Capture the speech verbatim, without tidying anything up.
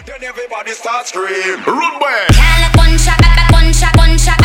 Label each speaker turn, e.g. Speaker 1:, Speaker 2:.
Speaker 1: then everybody start scream.
Speaker 2: Rude boy.
Speaker 3: California, California, California.